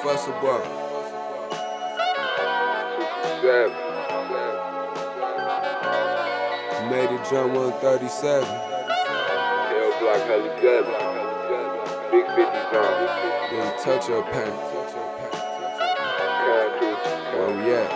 fuss about? 7. Made it jump 137. L Block Hella Gutted. Big 50s on. Didn't touch your pain. Where we at?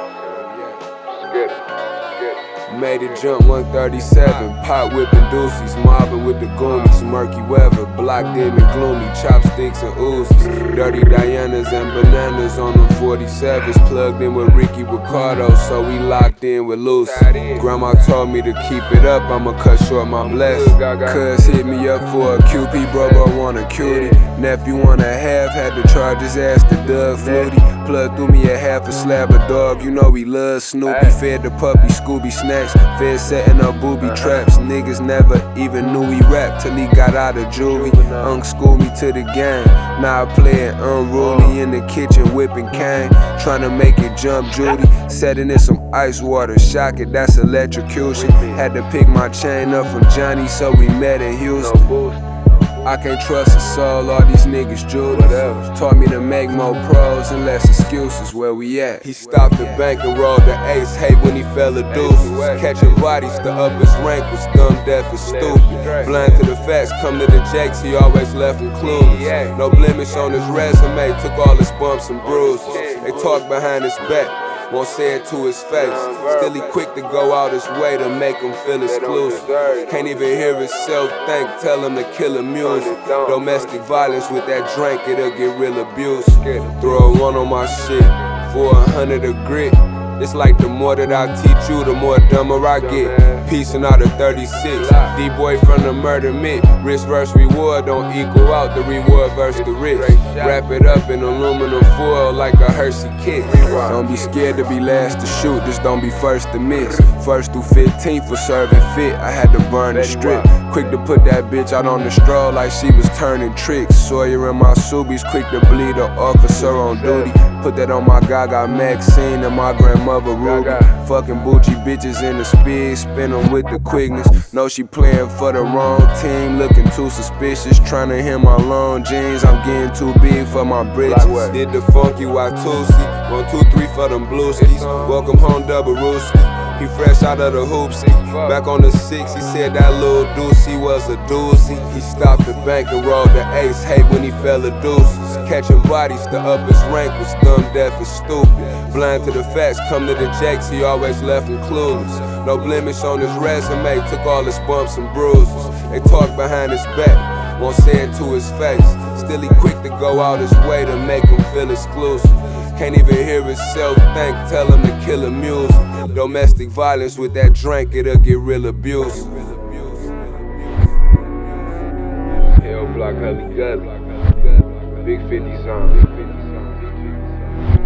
Made it jump 137, pot whipping deuces, mobbing with the Goonies, murky weather, block dim and gloomy, chopsticks and Uzis, dirty Dianas and bananas on them 47s, plugged in with Ricky Ricardo, so we locked in with Lucy. Grandma told me to keep it up, I'ma cut short my blessing. Cuz hit me up for a QP, bro want a cutie. Nephew want a half, had to charge his ass to Doug Flutie. Plug threw me a half a slab of dog, you know he loves Snoopy. Fed the puppy Scooby snacks, fed setting up booby traps. Niggas never even knew he rapped till he got out of juvie. Schooled me to the game, now I play it unruly. In the kitchen whipping cane, tryna make it jump Judy. Setting in some ice water, shock it, that's electrocution. Had to pick my chain up from Johnny, so we met in Houston. I can't trust a soul, all these niggas Judas. Taught me to make more pros and less excuses. Where we at? He stopped the bank and rolled the ace. Hate when he fell a deuces. Catching bodies, the up his rank was dumb, deaf, and stupid. Blind to the facts, come to the jakes, he always left him clueless. No blemish on his resume, took all his bumps and bruises. They talk behind his back, won't say it to his face. Still he quick to go out his way to make him feel exclusive. Can't even hear himself think, tell him to kill a music. Domestic violence with that drink, it'll get real abuse. Throw a one on my shit, for 100 of grit. It's like the more that I teach you, the more dumber I get. Piecing out a 36, D-boy from the murder mitt. Risk versus reward don't equal out the reward versus the risk. Wrap it up in aluminum foil like a Hershey kiss. Don't be scared to be last to shoot, just don't be first to miss. First through 15th for serving fit, I had to burn the strip. Quick to put that bitch out on the stroll like she was turning tricks. Sawyer and my Subies quick to bleed the officer on duty. Put that on my Gaga Maxine and my grandmother Ruby. Fucking bougie bitches in the speed, spin them with the quickness. Know she playing for the wrong team, looking too suspicious. Trying to hit my long jeans, I'm getting too big for my britches. Did the funky Watusi, 1, 2, 3 for them blueskis. Welcome home double rooski. He fresh out of the hoopski. Back on the 6, he said that little doozy was a doozy. He stopped the bank and rolled the ace. Hate when he fell a deuces. Catching bodies, the up his rank was dumb, deaf, and stupid. Blind to the facts, come to the jakes, he always left him clueless. No blemish on his resume, took all his bumps and bruises. They talk behind his back, won't say it to his face. Still he quick to go out his way to make him feel exclusive. Can't even hear himself think, tell him to kill a music. Domestic violence with that drink, it'll get real abusive. L Block Hella Gutted. Big 50s on.